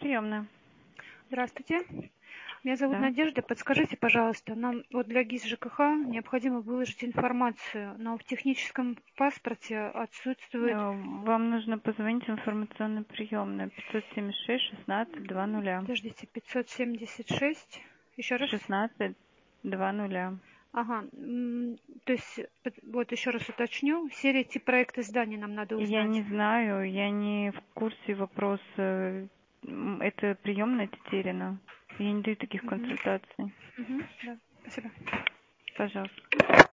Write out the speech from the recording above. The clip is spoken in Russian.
Приемная. Здравствуйте. Меня зовут Да. Надежда. Подскажите, пожалуйста, нам вот для ГИС ЖКХ необходимо выложить информацию, но в техническом паспорте отсутствует... Вам нужно позвонить в информационную приемную 576 16 20. Подождите, 576. Еще раз. 16 20. Ага. То есть, вот еще раз уточню. Серия тип проекта здания нам надо Я узнать. не знаю, я не в курсе вопроса. Это приемная Тетерина. Я не даю таких консультаций. Да, спасибо. Пожалуйста.